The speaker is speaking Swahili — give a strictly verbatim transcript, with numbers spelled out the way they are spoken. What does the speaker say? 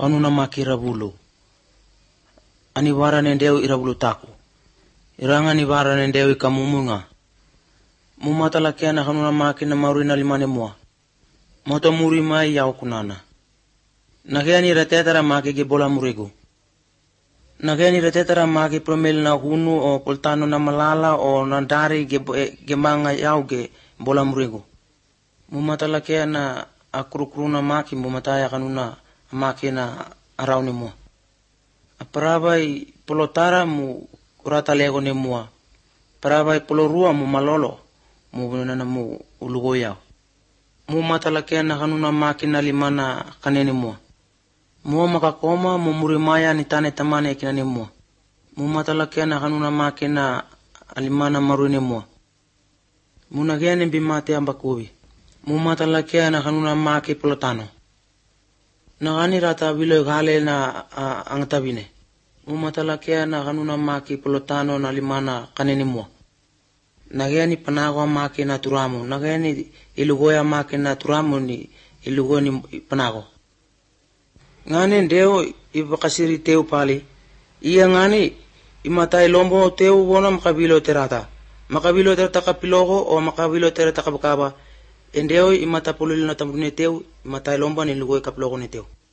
kanuna makirabulo. Anibara nendeu irabulo taku. Iranga anibara nendeu ikamumunga. Mumatalakia na kanuna makina maruna limane mua. Moto muri mai yao kunana. Nageni retetara maki ge bola murigo. Nageni retetara maki promel na hunu o kultano na malala o nandari ge, ge manga yao ge bola murigo. Mumatalakia na akurukuruna maki mumataya kanuna maki na arauni mua. Aparabai polotara mu urata lego ne mua. Parabai polorua mu malolo mu bunana mu ulugo yao. Mu matalakia na kanuna maki na limana kanene mua. Mua makakoma mu murimaya ni tane tamane kinane mua. Mu matalakia na kanuna maki na alimana marune mua. Mu nagene bimate ambakubi. Mu matalakia na kanuna maki polotano. Nagani rata bilo gale na uh, angtabine. Mu matalakia na kanuna maki polotano na limana kanene mua. Nageni panago maki na turamu. Nageni ilugoya maki na turamu ni ilugo ni panago. Ngani ndeo ibakasiri teu pali. Iya ngani imatai lombo teu wona makabilo terata. Makabilo terata kapilogo o makabilo terata kabakaba. Ndeo imata pulilo na tamrune teu imatai lombo ni ilugo kapilogo ni teu.